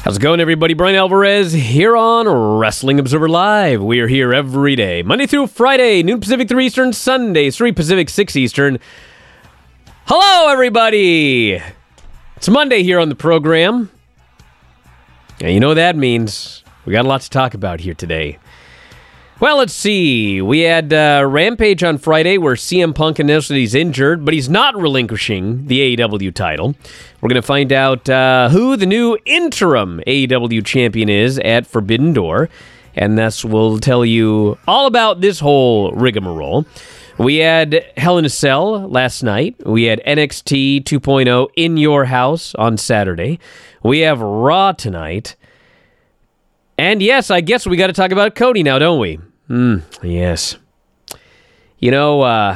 How's it going, everybody? Brian Alvarez here on Wrestling Observer Live. We are here every day, Monday through Friday, noon Pacific, 3 Eastern, Sundays, 3 Pacific, 6 Eastern. Hello, everybody! It's Monday here on the program. And you know what that means. We got a lot to talk about here today. Well, let's see. We had Rampage on Friday where CM Punk announced that he's injured, but he's not relinquishing the AEW title. We're going to find out who the new interim AEW champion is at Forbidden Door, and thus we'll tell you all about this whole rigmarole. We had Hell in a Cell last night. We had NXT 2.0 in your house on Saturday. We have Raw tonight. And yes, I guess we got to talk about Cody now, don't we? Yes. You know,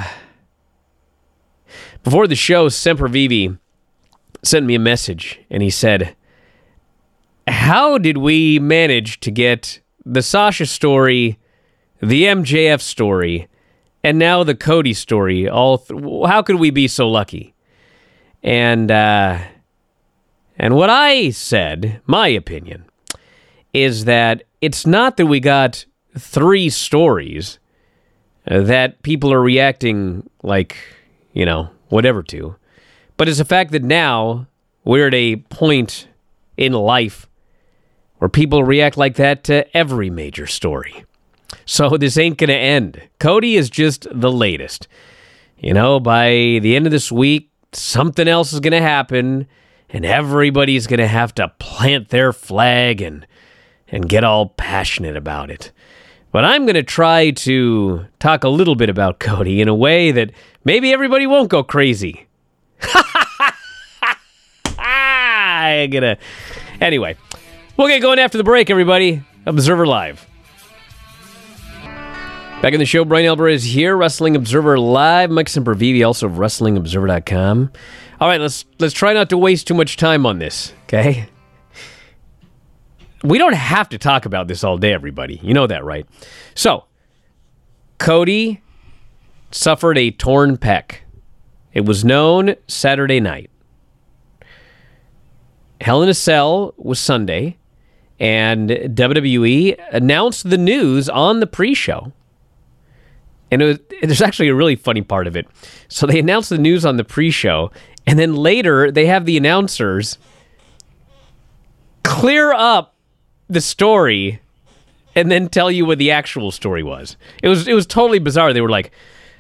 before the show, Sempervivi sent me a message, and he said, how did we manage to get the Sasha story, the MJF story, and now the Cody story? How could we be so lucky? And what I said, my opinion, is that it's not that we got 3 stories that people are reacting like, you know, whatever to, but it's the fact that now we're at a point in life where people react like that to every major story. So this ain't gonna end. Cody is just the latest. You know, by the end of this week, something else is gonna happen, and everybody's gonna have to plant their flag and get all passionate about it. But I'm going to try to talk a little bit about Cody in a way that maybe everybody won't go crazy. Anyway, we'll get going after the break, everybody. Observer Live. Back in the show, Brian Alvarez here, Wrestling Observer Live. Mike Sempervivi, also of WrestlingObserver.com. All right, let's try not to waste too much time on this, okay? We don't have to talk about this all day, everybody. You know that, right? So, Cody suffered a torn pec. It was known Saturday night. Hell in a Cell was Sunday, and WWE announced the news on the pre-show. And there's actually a really funny part of it. So they announced the news on the pre-show, and then later they have the announcers clear up the story and then tell you what the actual story was. It was totally bizarre. They were like,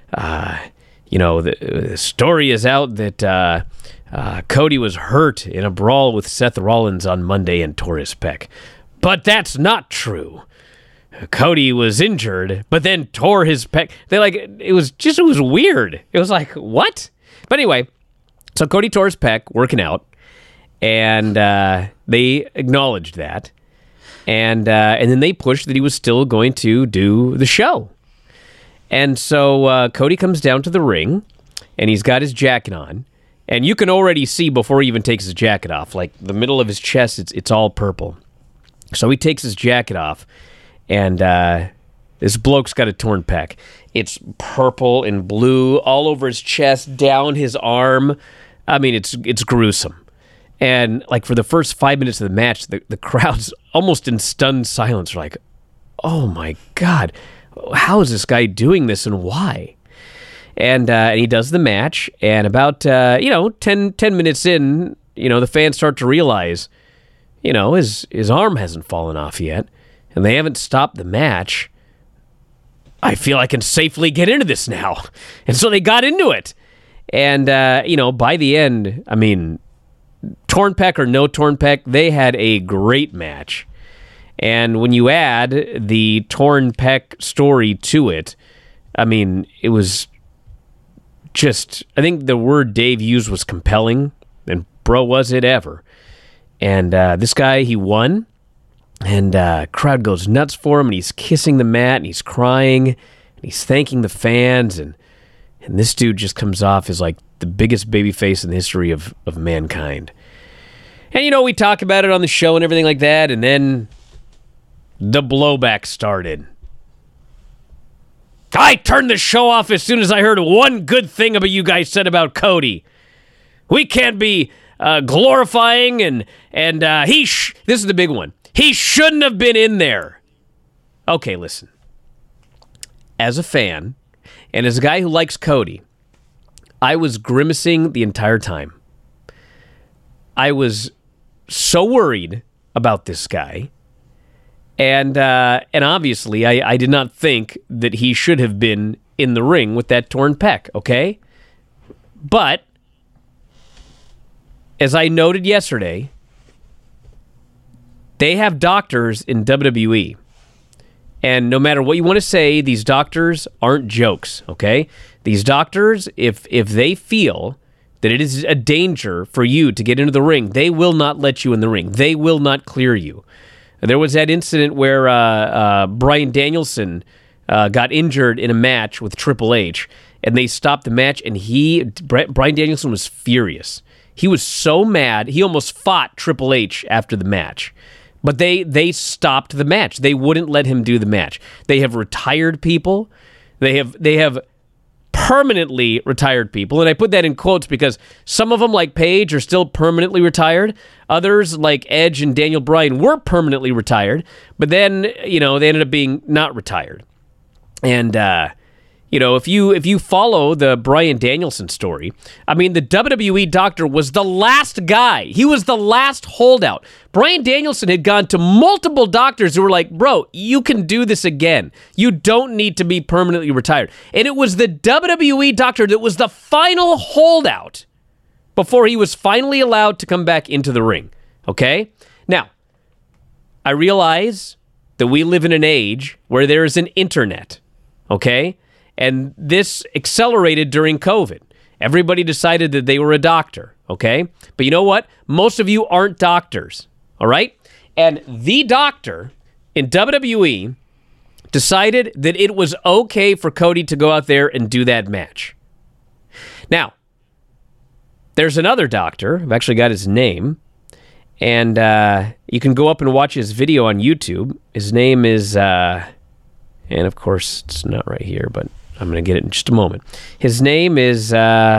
you know, the story is out that Cody was hurt in a brawl with Seth Rollins on Monday and tore his pec. But that's not true. Cody was injured, but then tore his pec. It was weird. It was like, what? But anyway, so Cody tore his pec working out, and they acknowledged that. And then they pushed that he was still going to do the show. And so Cody comes down to the ring, and he's got his jacket on. And you can already see before he even takes his jacket off, like the middle of his chest, it's all purple. So he takes his jacket off, and this bloke's got a torn pec. It's purple and blue all over his chest, down his arm. I mean, it's gruesome. And like for the first 5 minutes of the match, the crowd's almost in stunned silence. They're like, oh my God, how is this guy doing this and why? And he does the match, and about 10 minutes in, the fans start to realize, his arm hasn't fallen off yet, and they haven't stopped the match. I feel I can safely get into this now. And so they got into it. And, by the end, I mean, torn pec or no torn pec, they had a great match. And when you add the torn pec story to it, I mean, it was just, I think the word Dave used was compelling, and bro, was it ever. And this guy, he won, and crowd goes nuts for him, and he's kissing the mat, and he's crying, and he's thanking the fans, and this dude just comes off as like the biggest babyface in the history of mankind. And we talk about it on the show and everything like that, and then the blowback started. I turned the show off as soon as I heard one good thing about you guys said about Cody. We can't be glorifying and this is the big one. He shouldn't have been in there. Okay, listen. As a fan and as a guy who likes Cody, I was grimacing the entire time. I was so worried about this guy. And obviously, I did not think that he should have been in the ring with that torn pec, okay? But, as I noted yesterday, they have doctors in WWE. And no matter what you want to say, these doctors aren't jokes, okay? These doctors, if they feel that it is a danger for you to get into the ring, they will not let you in the ring. They will not clear you. There was that incident where Bryan Danielson got injured in a match with Triple H, and they stopped the match, and Bryan Danielson was furious. He was so mad, he almost fought Triple H after the match. But they stopped the match. They wouldn't let him do the match. They have retired people. They have permanently retired people, and I put that in quotes because some of them, like Paige, are still permanently retired. Others, like Edge and Daniel Bryan, were permanently retired, but then, they ended up being not retired. And, if you follow the Bryan Danielson story, I mean, the WWE doctor was the last guy. He was the last holdout. Bryan Danielson had gone to multiple doctors who were like, bro, you can do this again. You don't need to be permanently retired. And it was the WWE doctor that was the final holdout before he was finally allowed to come back into the ring. Okay? Now, I realize that we live in an age where there is an internet. Okay? And this accelerated during COVID. Everybody decided that they were a doctor, okay? But you know what? Most of you aren't doctors, all right? And the doctor in WWE decided that it was okay for Cody to go out there and do that match. Now, there's another doctor. I've actually got his name. And you can go up and watch his video on YouTube. His name is, and of course, it's not right here, but I'm going to get it in just a moment. His name is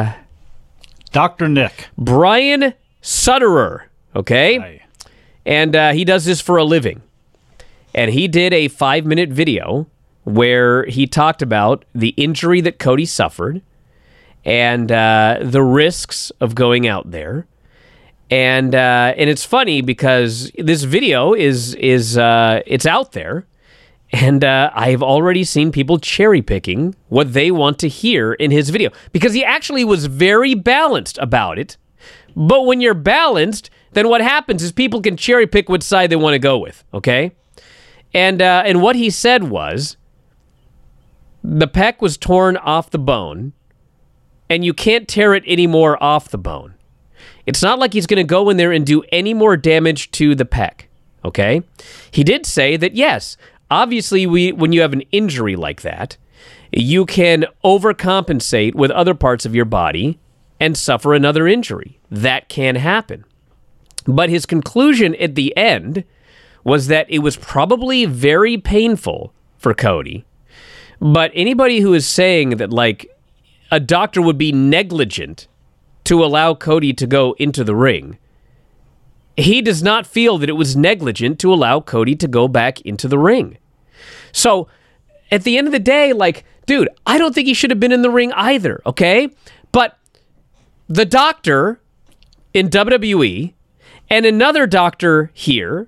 Dr. Nick. Brian Sutterer, okay? Hi. And he does this for a living. And he did a 5-minute video where he talked about the injury that Cody suffered and the risks of going out there. And it's funny because this video is it's out there. And I've already seen people cherry-picking what they want to hear in his video. Because he actually was very balanced about it. But when you're balanced, then what happens is people can cherry-pick what side they want to go with, okay? And what he said was, the pec was torn off the bone, and you can't tear it anymore off the bone. It's not like he's going to go in there and do any more damage to the pec, okay? He did say that, yes, obviously, when you have an injury like that, you can overcompensate with other parts of your body and suffer another injury. That can happen. But his conclusion at the end was that it was probably very painful for Cody. But anybody who is saying that, like, a doctor would be negligent to allow Cody to go into the ring, he does not feel that it was negligent to allow Cody to go back into the ring. So, at the end of the day, like, dude, I don't think he should have been in the ring either, okay? But the doctor in WWE and another doctor here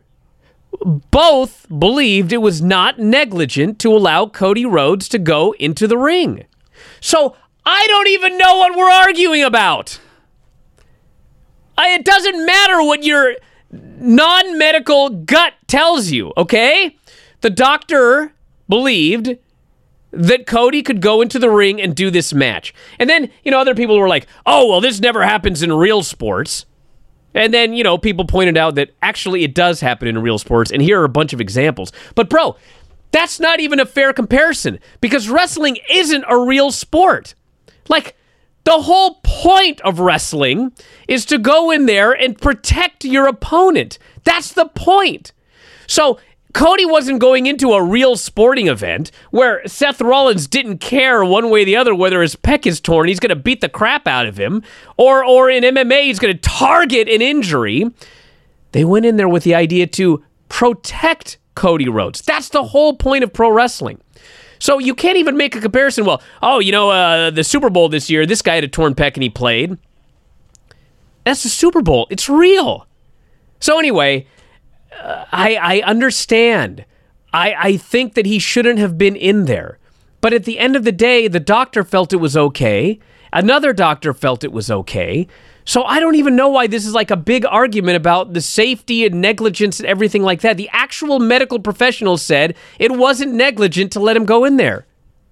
both believed it was not negligent to allow Cody Rhodes to go into the ring. So, I don't even know what we're arguing about. It doesn't matter what your non-medical gut tells you, okay? The doctor believed that Cody could go into the ring and do this match. And then, other people were like, oh, well, this never happens in real sports. And then, people pointed out that actually it does happen in real sports, and here are a bunch of examples. But, bro, that's not even a fair comparison, because wrestling isn't a real sport. Like, the whole point of wrestling is to go in there and protect your opponent. That's the point. So, Cody wasn't going into a real sporting event where Seth Rollins didn't care one way or the other whether his pec is torn. He's going to beat the crap out of him. Or in MMA, he's going to target an injury. They went in there with the idea to protect Cody Rhodes. That's the whole point of pro wrestling. So you can't even make a comparison. Well, the Super Bowl this year, this guy had a torn pec and he played. That's the Super Bowl. It's real. So anyway, I understand. I think that he shouldn't have been in there. But at the end of the day, the doctor felt it was okay. Another doctor felt it was okay. So I don't even know why this is like a big argument about the safety and negligence and everything like that. The actual medical professionals said it wasn't negligent to let him go in there.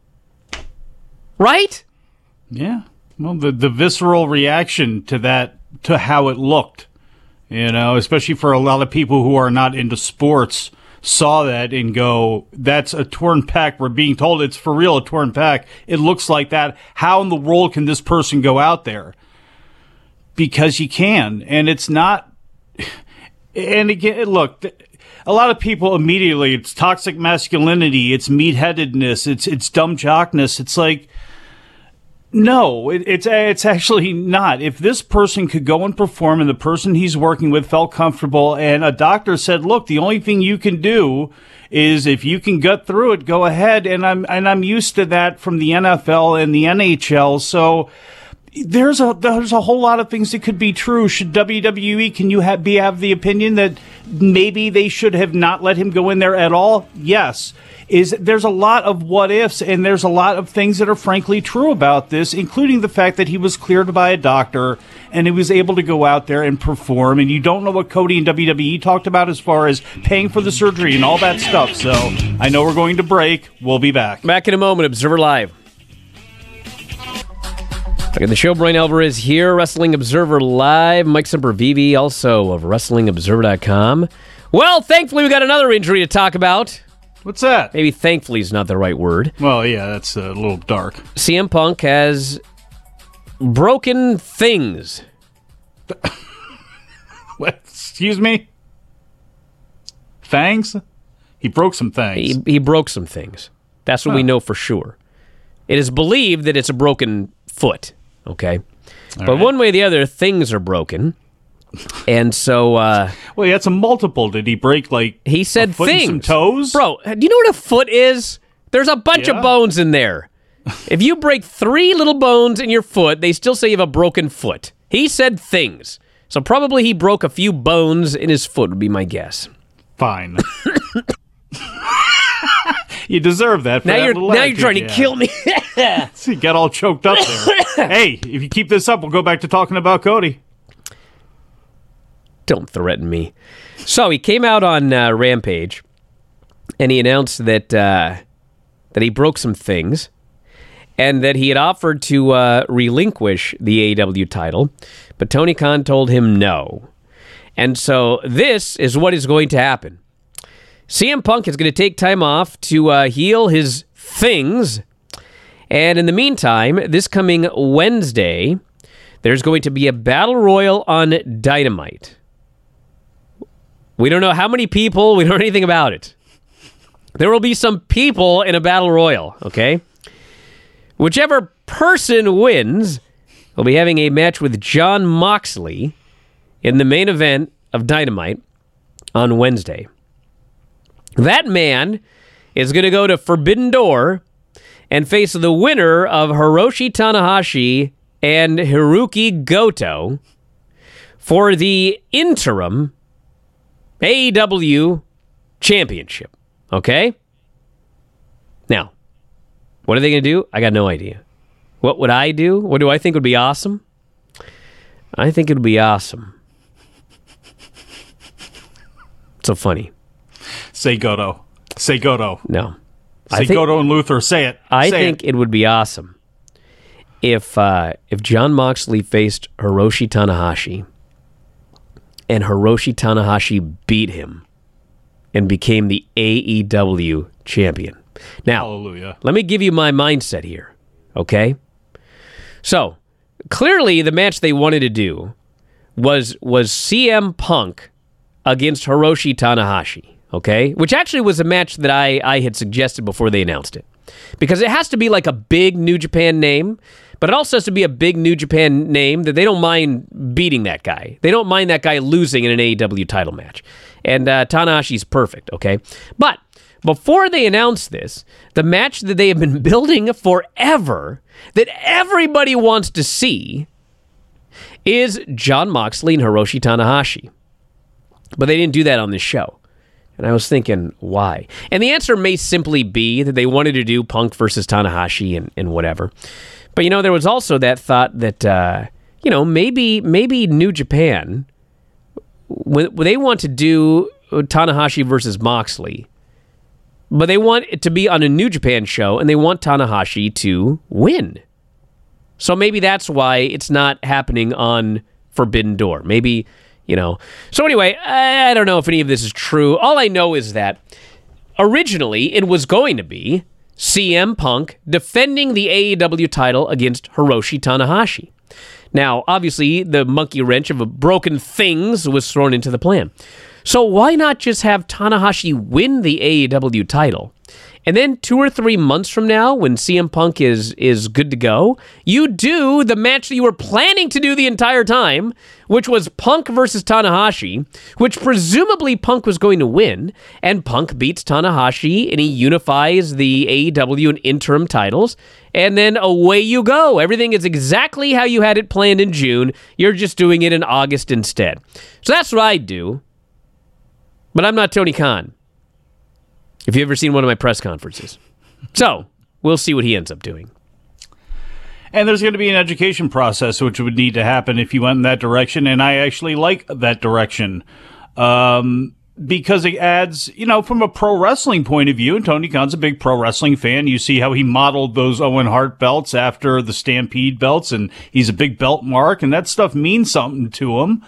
Right? Yeah. Well, the visceral reaction to that, to how it looked, especially for a lot of people who are not into sports, saw that and go, that's a torn pec. We're being told it's for real, a torn pec. It looks like that. How in the world can this person go out there? Because you can, and it's not. And again, look, a lot of people immediately, it's toxic masculinity, it's meatheadedness, it's dumb jockness. It's like, no, it's actually not. If this person could go and perform, and the person he's working with felt comfortable, and a doctor said, "Look, the only thing you can do is if you can gut through it, go ahead." And I'm used to that from the NFL and the NHL, so. There's a whole lot of things that could be true. Should WWE, can you have the opinion that maybe they should have not let him go in there at all? Yes. There's a lot of what ifs, and there's a lot of things that are frankly true about this, including the fact that he was cleared by a doctor and he was able to go out there and perform. And you don't know what Cody and WWE talked about as far as paying for the surgery and all that stuff. So I know we're going to break. We'll be back. Back in a moment. Observer Live. Back in the show, Brian Alvarez here, Wrestling Observer Live. Mike Sempervive, also of WrestlingObserver.com. Well, thankfully, we got another injury to talk about. What's that? Maybe thankfully is not the right word. Well, yeah, that's a little dark. CM Punk has broken things. What? Excuse me? Fangs? He broke some things. He broke some things. That's what we know for sure. It is believed that it's a broken foot. Okay, but right. One way or the other, things are broken, and so. Well, he had some multiple. Did he break he said a foot things? And some toes, bro. Do you know what a foot is? There's a bunch of bones in there. If you break 3 little bones in your foot, they still say you have a broken foot. He said things, so probably he broke a few bones in his foot. Would be my guess. Fine. You deserve that. Now you're trying to kill me. You got all choked up there. Hey, if you keep this up, we'll go back to talking about Cody. Don't threaten me. So he came out on Rampage, and he announced that he broke some things, and that he had offered to relinquish the AEW title, but Tony Khan told him no. And so this is what is going to happen. CM Punk is going to take time off to heal his things. And in the meantime, this coming Wednesday, there's going to be a battle royal on Dynamite. We don't know how many people. We don't know anything about it. There will be some people in a battle royal, okay? Whichever person wins will be having a match with Jon Moxley in the main event of Dynamite on Wednesday. That man is going to go to Forbidden Door and face the winner of Hiroshi Tanahashi and Hiroki Goto for the interim AEW championship. Okay? Now, what are they going to do? I got no idea. What would I do? What do I think would be awesome? I think it would be awesome. So funny. Say Goto. Say Goto. No. Say Goto and Luther. Say it. I think it would be awesome if Jon Moxley faced Hiroshi Tanahashi and Hiroshi Tanahashi beat him and became the AEW champion. Now, hallelujah. Let me give you my mindset here, okay? So, clearly the match they wanted to do was CM Punk against Hiroshi Tanahashi, okay? Which actually was a match that I had suggested before they announced it. Because it has to be like a big New Japan name, but it also has to be a big New Japan name that they don't mind beating that guy. They don't mind that guy losing in an AEW title match. And Tanahashi's perfect, okay? But before they announced this, the match that they have been building forever, that everybody wants to see, is Jon Moxley and Hiroshi Tanahashi. But they didn't do that on this show. And I was thinking, why? And the answer may simply be that they wanted to do Punk versus Tanahashi and whatever. But, there was also that thought that, maybe New Japan, when they want to do Tanahashi versus Moxley, but they want it to be on a New Japan show, and they want Tanahashi to win. So maybe that's why it's not happening on Forbidden Door. Maybe, So anyway, I don't know if any of this is true. All I know is that originally it was going to be CM Punk defending the AEW title against Hiroshi Tanahashi. Now, obviously, the monkey wrench of broken things was thrown into the plan. So why not just have Tanahashi win the AEW title? And then 2 or 3 months from now, when CM Punk is good to go, you do the match that you were planning to do the entire time, which was Punk versus Tanahashi, which presumably Punk was going to win, and Punk beats Tanahashi, and he unifies the AEW and interim titles, and then away you go. Everything is exactly how you had it planned in June. You're just doing it in August instead. So that's what I'd do. But I'm not Tony Khan. If you've ever seen one of my press conferences. So, we'll see what he ends up doing. And there's going to be an education process which would need to happen if you went in that direction, and I actually like that direction. Because it adds, from a pro wrestling point of view, and Tony Khan's a big pro wrestling fan, you see how he modeled those Owen Hart belts after the Stampede belts, and he's a big belt mark, and that stuff means something to him.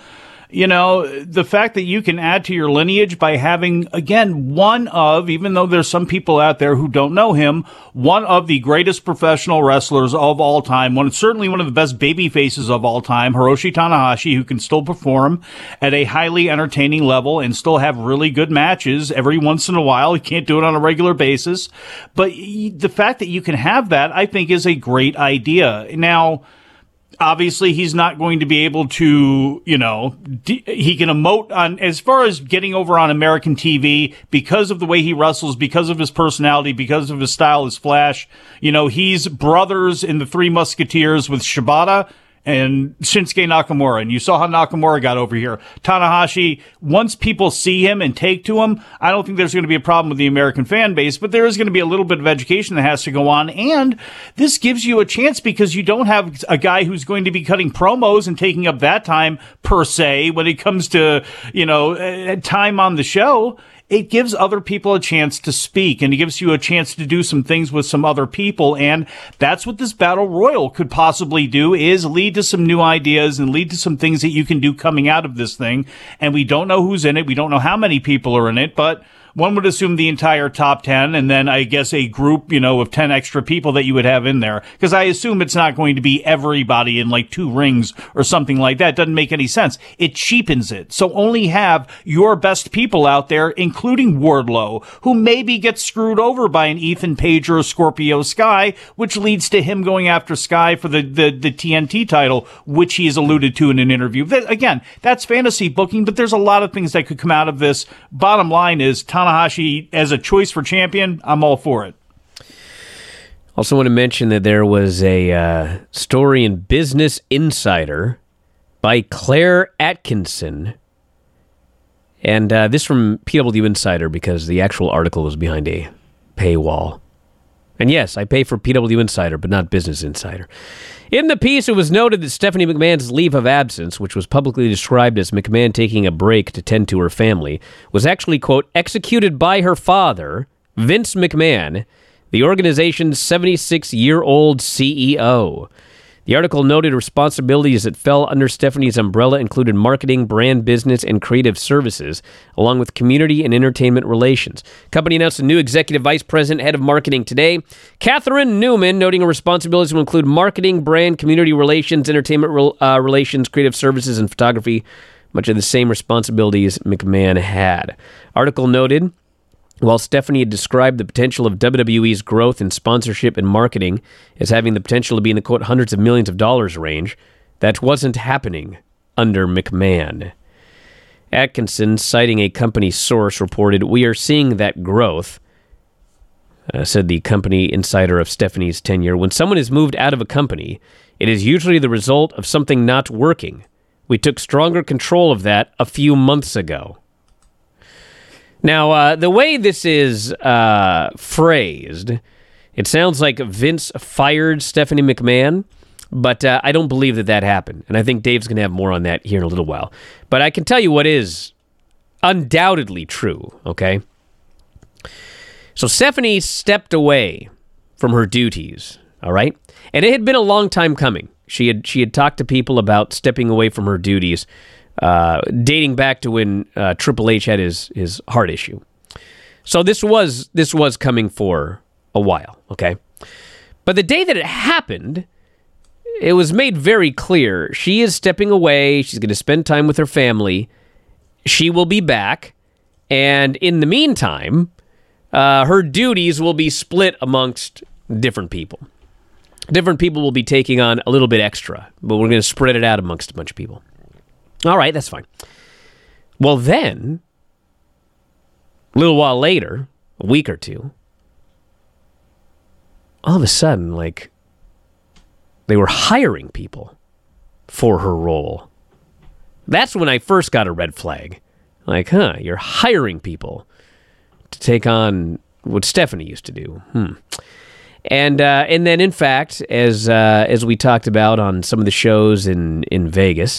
The fact that you can add to your lineage by having, again, even though there's some people out there who don't know him, one of the greatest professional wrestlers of all time, certainly one of the best baby faces of all time, Hiroshi Tanahashi, who can still perform at a highly entertaining level and still have really good matches every once in a while. He can't do it on a regular basis. But the fact that you can have that, I think, is a great idea. Now, obviously, he's not going to be able to, he can emote on, as far as getting over on American TV, because of the way he wrestles, because of his personality, because of his style, his flash. He's brothers in the Three Musketeers with Shibata and Shinsuke Nakamura, and you saw how Nakamura got over here. Tanahashi, once people see him and take to him, I don't think there's going to be a problem with the American fan base, but there is going to be a little bit of education that has to go on, and this gives you a chance because you don't have a guy who's going to be cutting promos and taking up that time, per se, when it comes to, time on the show. It gives other people a chance to speak, and it gives you a chance to do some things with some other people, and that's what this Battle Royal could possibly do, is lead to some new ideas and lead to some things that you can do coming out of this thing. And we don't know who's in it. We don't know how many people are in it, but one would assume the entire top 10, and then I guess a group, of 10 extra people that you would have in there. Because I assume it's not going to be everybody in like 2 rings or something like that. It doesn't make any sense. It cheapens it. So only have your best people out there, including Wardlow, who maybe gets screwed over by an Ethan Page or a Scorpio Sky, which leads to him going after Sky for the TNT title, which he has alluded to in an interview. Again, that's fantasy booking, but there's a lot of things that could come out of this. Bottom line is, Tanahashi as a choice for champion, I'm all for it. Also want to mention that there was a story in Business Insider by Claire Atkinson. And this from PW Insider because the actual article was behind a paywall. And yes, I pay for PW Insider, but not Business Insider. In the piece, it was noted that Stephanie McMahon's leave of absence, which was publicly described as McMahon taking a break to tend to her family, was actually, quote, executed by her father, Vince McMahon, the organization's 76-year-old CEO. The article noted responsibilities that fell under Stephanie's umbrella included marketing, brand business, and creative services, along with community and entertainment relations. Company announced a new executive vice president, head of marketing today, Catherine Newman, noting her responsibilities will include marketing, brand, community relations, entertainment relations, creative services, and photography, much of the same responsibilities McMahon had. Article noted While Stephanie had described the potential of WWE's growth in sponsorship and marketing as having the potential to be in the, quote, hundreds of millions of dollars range, that wasn't happening under McMahon. Atkinson, citing a company source, reported, "We are seeing that growth," said the company insider of Stephanie's tenure. "When someone is moved out of a company, it is usually the result of something not working. We took stronger control of that a few months ago." Now, the way this is phrased, it sounds like Vince fired Stephanie McMahon, but I don't believe that happened. And I think Dave's going to have more on that here in a little while. But I can tell you what is undoubtedly true, okay? So Stephanie stepped away from her duties, all right? And it had been a long time coming. She had talked to people about stepping away from her duties, dating back to when Triple H had his heart issue. So this was coming for a while, okay? But the day that it happened, it was made very clear she is stepping away. She's going to spend time with her family. She will be back. And in the meantime, her duties will be split amongst different people. Different people will be taking on a little bit extra, but we're going to spread it out amongst a bunch of people. All right, that's fine. Well, then, a little while later, a week or two, all of a sudden, like, they were hiring people for her role. That's when I first got a red flag. Like, you're hiring people to take on what Stephanie used to do. And then, in fact, as we talked about on some of the shows in Vegas,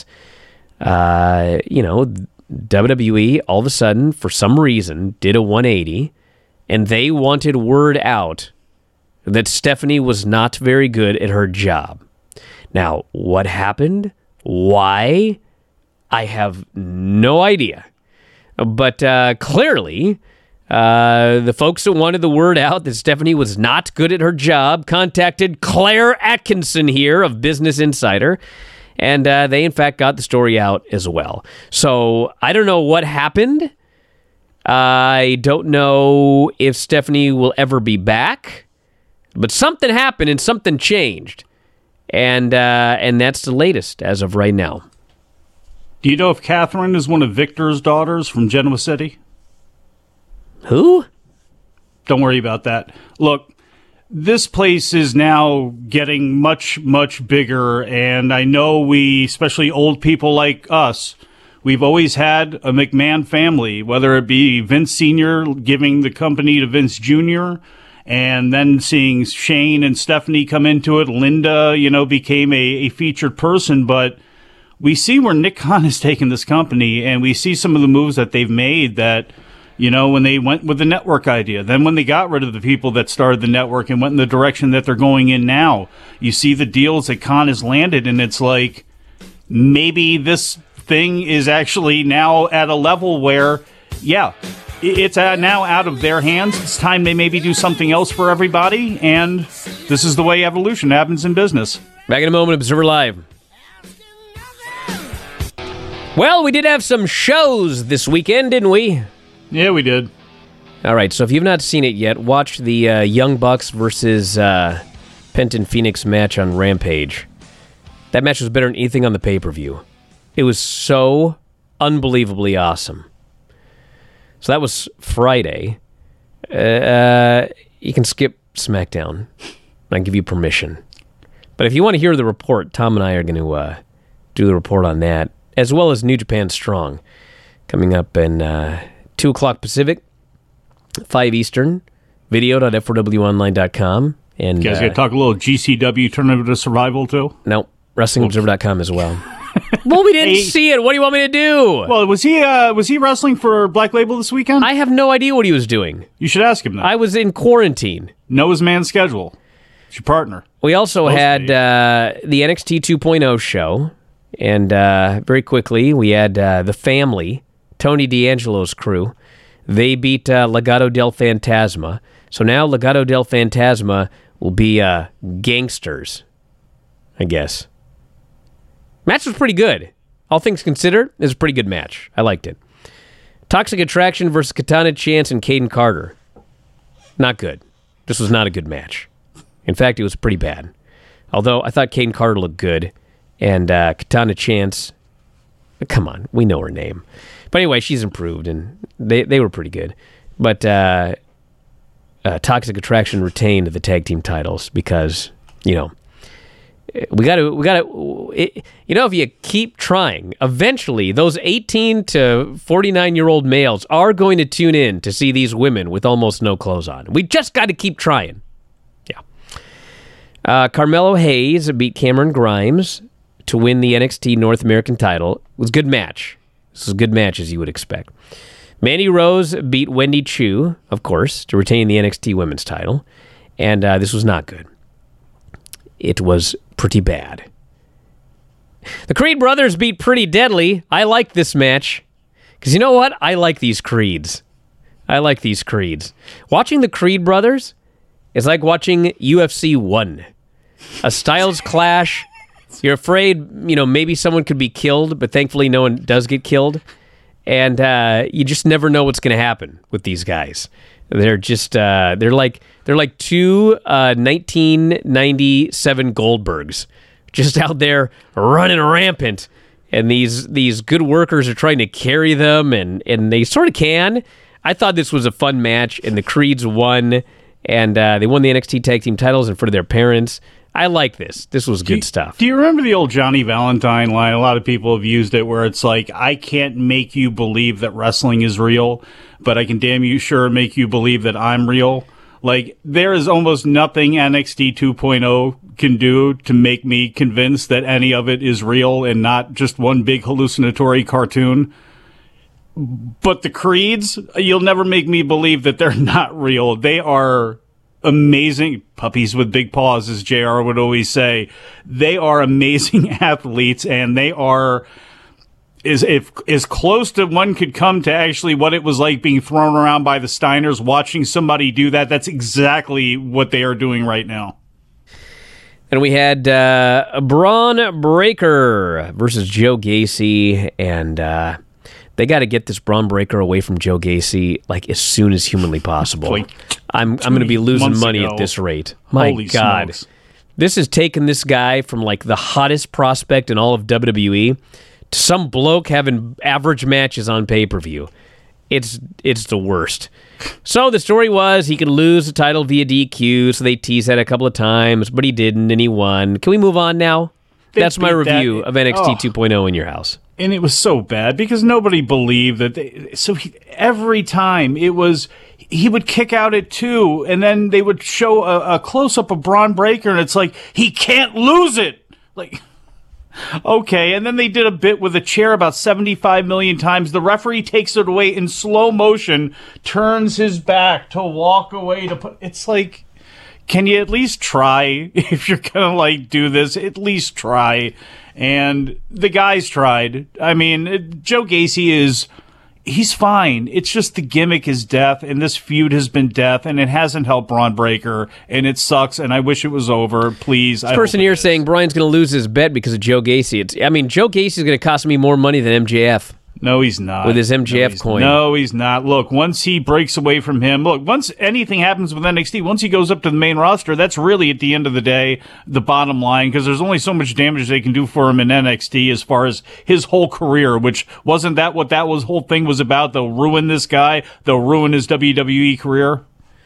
WWE all of a sudden, for some reason, did a 180, and they wanted word out that Stephanie was not very good at her job. Now, what happened? Why? I have no idea. But clearly, the folks that wanted the word out that Stephanie was not good at her job contacted Claire Atkinson here of Business Insider, and they, in fact, got the story out as well. So I don't know what happened. I don't know if Stephanie will ever be back, but something happened and something changed, and that's the latest as of right now. Do you know if Catherine is one of Victor's daughters from Genoa City? Who? Don't worry about that. Look, this place is now getting much, much bigger, and I know we, especially old people like us, we've always had a McMahon family, whether it be Vince Sr. giving the company to Vince Jr., and then seeing Shane and Stephanie come into it. Linda, became a featured person, but we see where Nick Khan has taken this company, and we see some of the moves that they've made that, when they went with the network idea, then when they got rid of the people that started the network and went in the direction that they're going in now, you see the deals that Khan has landed, and it's like, maybe this thing is actually now at a level where, it's now out of their hands. It's time they maybe do something else for everybody, and this is the way evolution happens in business. Back in a moment, Observer Live. Well, we did have some shows this weekend, didn't we? Yeah, we did. All right, so if you've not seen it yet, watch the Young Bucks versus Penta Phoenix match on Rampage. That match was better than anything on the pay-per-view. It was so unbelievably awesome. So that was Friday. You can skip SmackDown. I give you permission. But if you want to hear the report, Tom and I are going to do the report on that, as well as New Japan Strong, coming up in 2 o'clock Pacific, 5 Eastern, video.f4wonline.com. And you guys going to talk a little GCW Tournament of Survival, too? No, WrestlingObserver.com as well. Well, we didn't see it. What do you want me to do? Well, was he wrestling for Black Label this weekend? I have no idea what he was doing. You should ask him that. I was in quarantine. Know his man's schedule. It's your partner. We also had the NXT 2.0 show. And very quickly, we had the family, Tony D'Angelo's crew. They beat Legado del Fantasma. So now Legado del Fantasma will be gangsters, I guess. Match was pretty good. All things considered, it was a pretty good match. I liked it. Toxic Attraction versus Katana Chance and Caden Carter. Not good. This was not a good match. In fact, it was pretty bad. Although I thought Caden Carter looked good. And Katana Chance, come on, we know her name. But anyway, she's improved, and they were pretty good. But Toxic Attraction retained the tag team titles because, we got to, if you keep trying, eventually those 18 to 49-year-old males are going to tune in to see these women with almost no clothes on. We just got to keep trying. Yeah. Carmelo Hayes beat Cameron Grimes to win the NXT North American title. It was a good match. This was a good match, as you would expect. Mandy Rose beat Wendy Chu, of course, to retain the NXT Women's title. And this was not good. It was pretty bad. The Creed brothers beat Pretty Deadly. I like this match. Because you know what? I like these Creeds. Watching the Creed brothers is like watching UFC 1. A Styles clash. You're afraid, maybe someone could be killed, but thankfully no one does get killed. And you just never know what's going to happen with these guys. They're just they're like two 1997 Goldbergs, just out there running rampant. And these good workers are trying to carry them, and they sort of can. I thought this was a fun match, and the Creeds won, and they won the NXT Tag Team titles in front of their parents. I like this. This was good stuff. Do you remember the old Johnny Valentine line? A lot of people have used it where it's like, I can't make you believe that wrestling is real, but I can damn you sure make you believe that I'm real. Like, there is almost nothing NXT 2.0 can do to make me convinced that any of it is real and not just one big hallucinatory cartoon. But the Creeds, you'll never make me believe that they're not real. They are amazing puppies with big paws, as JR would always say. They are amazing athletes, and they are as close to one could come to actually what it was like being thrown around by the Steiners, watching somebody do that. That's exactly what they are doing right now. And we had Braun Breaker versus Joe Gacy, and they got to get this Braun Breaker away from Joe Gacy like as soon as humanly possible. Like I'm going to be losing money at this rate. My Holy God. smokes. This has taken this guy from like the hottest prospect in all of WWE to some bloke having average matches on pay-per-view. It's the worst. So the story was he could lose the title via DQ, so they teased that a couple of times, but he didn't, and he won. Can we move on now? That's my review of NXT 2.0 in your house. And it was so bad because nobody believed that. Every time it was, he would kick out at 2, and then they would show a close-up of Braun Breaker, and it's like, he can't lose it! Like, okay, and then they did a bit with a chair about 75 million times. The referee takes it away in slow motion, turns his back to walk away to put. It's like, can you at least try? If you're gonna like do this, at least try. And the guys tried. I mean, Joe Gacy he's fine. It's just the gimmick is death, and this feud has been death, and it hasn't helped Braun Breaker, and it sucks, and I wish it was over. Please. This person here saying Brian's going to lose his bet because of Joe Gacy. Joe Gacy is going to cost me more money than MJF. No, he's not. With his MJF coin. No, he's not. Look, once he breaks away from him, once anything happens with NXT, once he goes up to the main roster, that's really, at the end of the day, the bottom line, because there's only so much damage they can do for him in NXT as far as his whole career, which wasn't that what whole thing was about? They'll ruin this guy. They'll ruin his WWE career.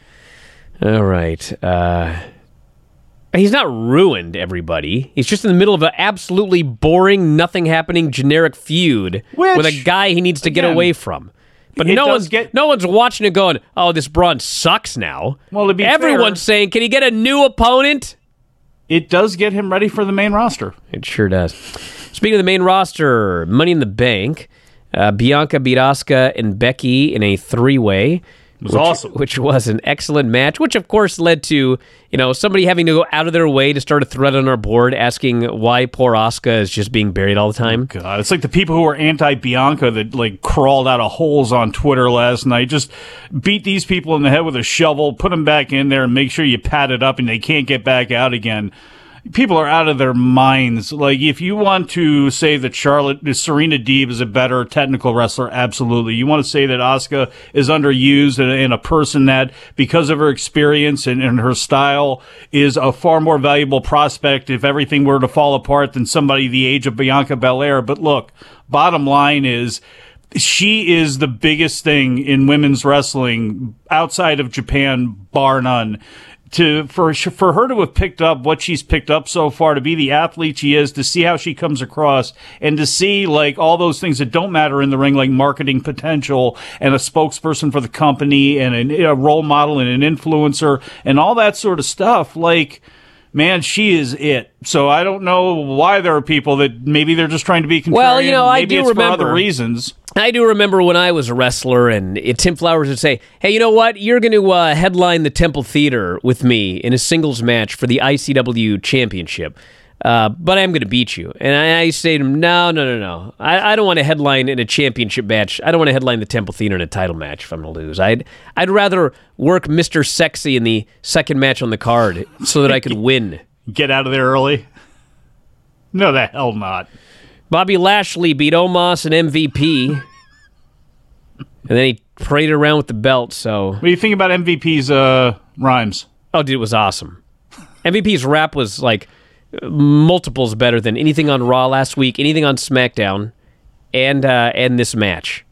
All right. He's not ruined everybody. He's just in the middle of an absolutely boring, nothing happening generic feud with a guy he needs to get away from. But no one's watching it going, oh, this Braun sucks now. Well, to be everyone's fair, saying, can he get a new opponent? It does get him ready for the main roster. It sure does. Speaking of the main roster, Money in the Bank, Bianca beat Asuka and Becky in a 3-way. It was awesome. Which was an excellent match, which of course led to, somebody having to go out of their way to start a thread on our board asking why poor Asuka is just being buried all the time. God, it's like the people who are anti-Bianca that crawled out of holes on Twitter last night. Just beat these people in the head with a shovel, put them back in there, and make sure you pad it up and they can't get back out again. people are out of their minds. Like, if you want to say that Serena Deeb is a better technical wrestler, absolutely. You want to say that Asuka is underused and a person that, because of her experience and her style, is a far more valuable prospect if everything were to fall apart than somebody the age of Bianca Belair. But look, bottom line is, she is the biggest thing in women's wrestling outside of Japan, bar none. For her to have picked up what she's picked up so far, to be the athlete she is, to see how she comes across, and to see like all those things that don't matter in the ring, like marketing potential and a spokesperson for the company and a role model and an influencer and all that sort of stuff, like, man, she is it. So I don't know why there are people that maybe they're just trying to be contrarian. Well, you know, maybe it's for other reasons. I do remember when I was a wrestler and Tim Flowers would say, hey, you know what? You're going to headline the Temple Theater with me in a singles match for the ICW Championship. But I'm going to beat you. And I say to him, no. I don't want to headline in a championship match. I don't want to headline the Temple Theater in a title match if I'm going to lose. I'd rather work Mr. Sexy in the second match on the card so that I could win. Get out of there early? No, the hell not. Bobby Lashley beat Omos and MVP. And then he paraded around with the belt, so... What do you think about MVP's rhymes? Oh, dude, it was awesome. MVP's rap was, like, multiples better than anything on Raw last week, anything on SmackDown, and this match.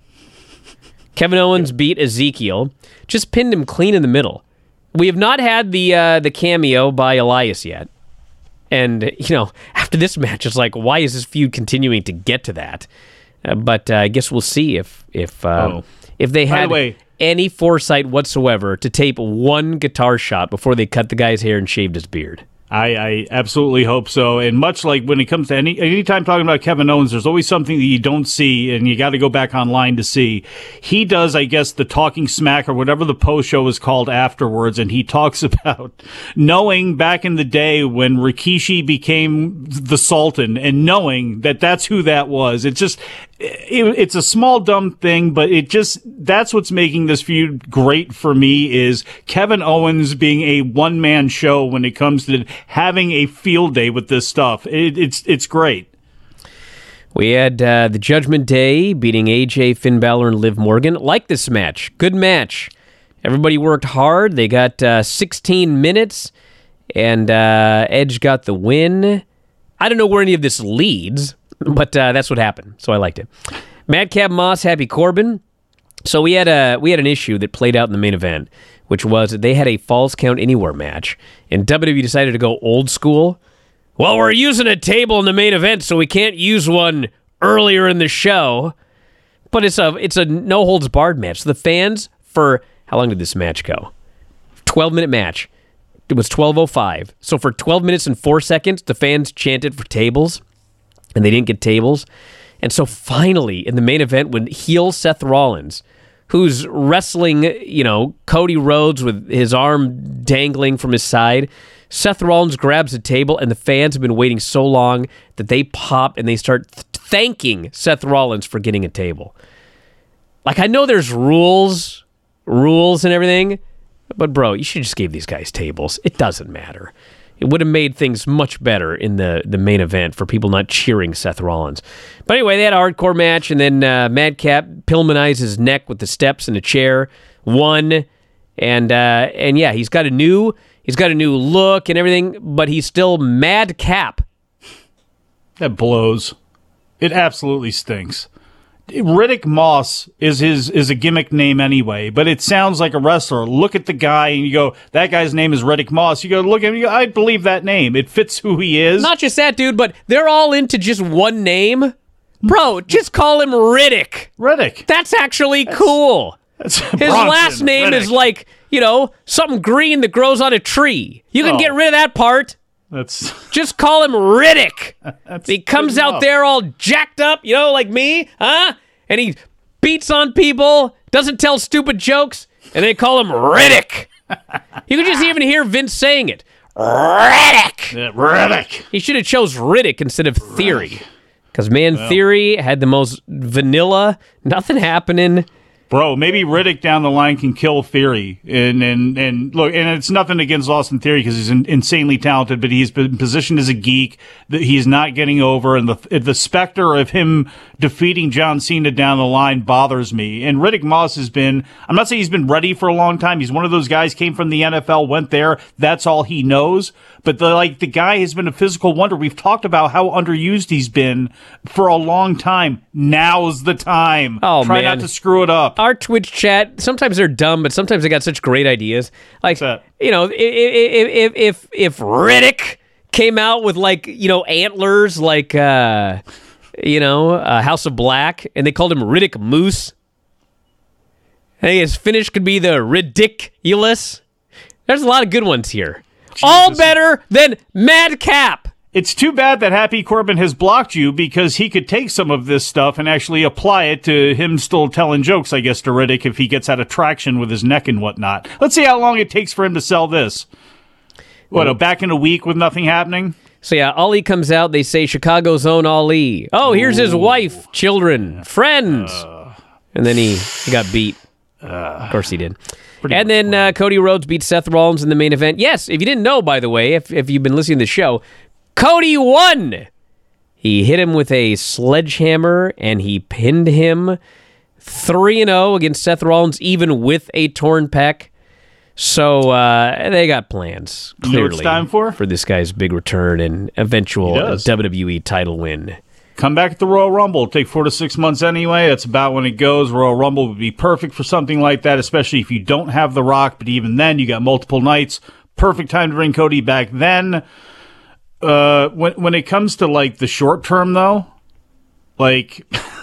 Kevin Owens beat Ezekiel, just pinned him clean in the middle. We have not had the cameo by Elias yet. And, you know, after this match, it's like, why is this feud continuing to get to that? But I guess we'll see if they had any foresight whatsoever to tape one guitar shot before they cut the guy's hair and shaved his beard. I absolutely hope so. And much like when it comes to anytime talking about Kevin Owens, there's always something that you don't see, and you got to go back online to see. He does, I guess, the talking smack or whatever the post show is called afterwards, and he talks about knowing back in the day when Rikishi became the Sultan and knowing that that's who that was. It's just... It's a small, dumb thing, but that's what's making this feud great for me is Kevin Owens being a one-man show when it comes to having a field day with this stuff. It's great. We had the Judgment Day beating AJ, Finn Balor, and Liv Morgan. Like this match. Good match. Everybody worked hard. They got 16 minutes, and Edge got the win. I don't know where any of this leads, but that's what happened, so I liked it. Madcap Moss, Happy Corbin. So we had an issue that played out in the main event, which was that they had a Falls Count Anywhere match, and WWE decided to go old school. Well, we're using a table in the main event, so we can't use one earlier in the show. But it's a no-holds-barred match. So the fans, for... How long did this match go? 12-minute match. It was 12:05. So for 12 minutes and 4 seconds, the fans chanted for tables, and they didn't get tables. And so finally, in the main event, when heel Seth Rollins, who's wrestling, Cody Rhodes with his arm dangling from his side, Seth Rollins grabs a table, and the fans have been waiting so long that they pop and they start thanking Seth Rollins for getting a table. Like, I know there's rules and everything, but bro, you should just give these guys tables. It doesn't matter. It would have made things much better in the main event for people not cheering Seth Rollins. But anyway, they had a hardcore match, and then Madcap Pillmanized his neck with the steps and a chair, won, and yeah, he's got a new look and everything, but he's still Madcap. That blows. It absolutely stinks. Riddick Moss is a gimmick name anyway, but it sounds like a wrestler. Look at the guy and you go, that guy's name is Riddick Moss. You go, look at him, you go, I believe that name. It fits who he is. Not just that, dude, but they're all into just one name. Bro, just call him Riddick. Riddick. That's actually cool. His last name is like, something green that grows on a tree. You can get rid of that part. Just call him Riddick. He comes out there all jacked up, like me, huh? And he beats on people, doesn't tell stupid jokes, and they call him Riddick. You can just even hear Vince saying it. Riddick. Yeah, Riddick. He should have chose Riddick instead of Theory. Because, Theory had the most vanilla, nothing happening. Bro, maybe Riddick down the line can kill Theory. And look, and it's nothing against Austin Theory because he's insanely talented, but he's been positioned as a geek that he's not getting over. And the specter of him defeating John Cena down the line bothers me. And Riddick Moss has been, I'm not saying he's been ready for a long time. He's one of those guys, came from the NFL, went there. That's all he knows. But the guy has been a physical wonder. We've talked about how underused he's been for a long time. Now's the time. Oh, Try man. not to screw it up. Our Twitch chat, sometimes they're dumb, but sometimes they got such great ideas. Like, you know, if Riddick came out with, like, you know, antlers, like, you know, House of Black, and they called him Riddick Moose, I think his finish could be the ridiculous. There's a lot of good ones here. Jesus. All better than Madcap. It's too bad that Happy Corbin has blocked you because he could take some of this stuff and actually apply it to him still telling jokes, I guess, to Riddick if he gets out of traction with his neck and whatnot. Let's see how long it takes for him to sell this. Back in a week with nothing happening? So, yeah, Ali comes out. They say Chicago's own Ali. Oh, here's his wife, children, friends. And then he got beat. Of course he did. And then Cody Rhodes beat Seth Rollins in the main event. Yes, if you didn't know, by the way, if you've been listening to the show, Cody won. He hit him with a sledgehammer, and he pinned him 3-0 against Seth Rollins, even with a torn pec. So they got plans, clearly, you know what it's time for this guy's big return and eventual WWE title win. Come back at the Royal Rumble. It'll take 4 to 6 months anyway. That's about when it goes. Royal Rumble would be perfect for something like that, especially if you don't have The Rock. But even then, you got multiple nights. Perfect time to bring Cody back then. When it comes to, like, the short term, though, like,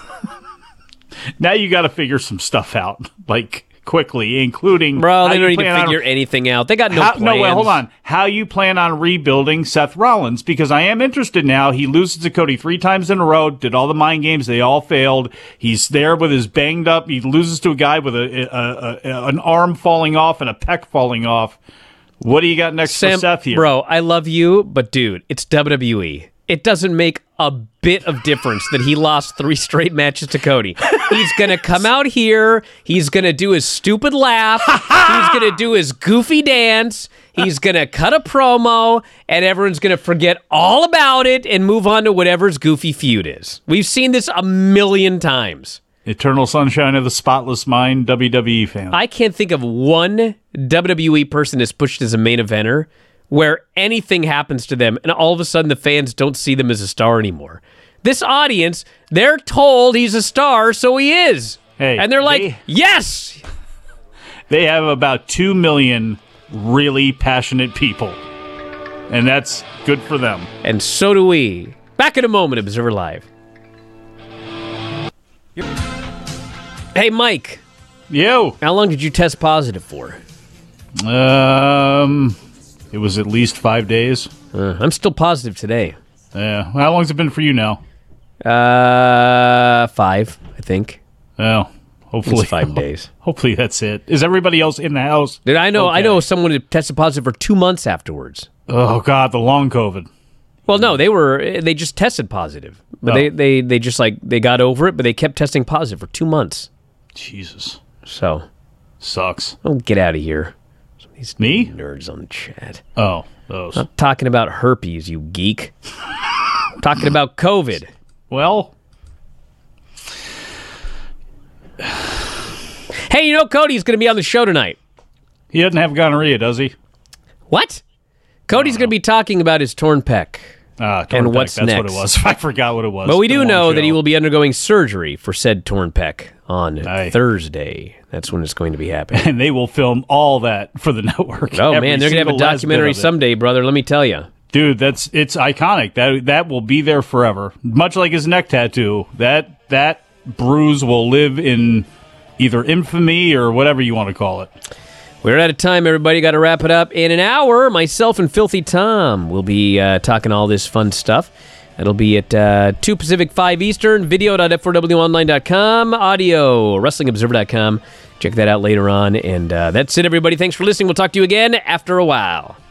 now you got to figure some stuff out, like, quickly, including... Bro, they don't need to figure anything out. They got no plans. No, wait, hold on. How you plan on rebuilding Seth Rollins? Because I am interested now. He loses to Cody 3 times in a row, did all the mind games. They all failed. He's there with his banged up. He loses to a guy with an arm falling off and a pec falling off. What do you got next for Seth here? Bro, I love you, but dude, it's WWE. It doesn't make a bit of difference that he lost 3 straight matches to Cody. He's going to come out here. He's going to do his stupid laugh. He's going to do his goofy dance. He's going to cut a promo, and everyone's going to forget all about it and move on to whatever his goofy feud is. We've seen this a million times. Eternal sunshine of the spotless mind, WWE fan. I can't think of one WWE person that's pushed as a main eventer where anything happens to them and all of a sudden the fans don't see them as a star anymore. This audience, they're told he's a star, so he is. Hey, and they're like, yes! They have about 2 million really passionate people. And that's good for them. And so do we. Back in a moment, Observer Live. Yep. Hey, Mike. Yo. How long did you test positive for? It was at least 5 days. I'm still positive today. Yeah. How long's it been for you now? 5, I think. Oh, hopefully it's 5 days. Hopefully that's it. Is everybody else in the house? Dude, I know. Okay. I know someone who tested positive for 2 months afterwards. Oh God, the long COVID. Well, no, they just tested positive, but they just they got over it, but they kept testing positive for 2 months. Jesus. So sucks. Oh, get out of here. Some of these Me? nerds on the chat. Oh, those. I'm not talking about herpes, you geek. I'm talking about COVID. Well. Hey, you know Cody's going to be on the show tonight. He doesn't have gonorrhea, does he? What? Cody's going to be talking about his torn pec. And what's that's next? What it was. I forgot what it was. But we do know that he will be undergoing surgery for said torn pec on Thursday. That's when it's going to be happening. And they will film all that for the network. Oh, man, they're going to have a documentary someday, brother. Let me tell you. Dude, it's iconic. That will be there forever. Much like his neck tattoo. That bruise will live in either infamy or whatever you want to call it. We're out of time, everybody. Got to wrap it up. In an hour, myself and Filthy Tom will be talking all this fun stuff. It'll be at 2 Pacific, 5 Eastern, video.f4wonline.com, audio, wrestlingobserver.com. Check that out later on. And that's it, everybody. Thanks for listening. We'll talk to you again after a while.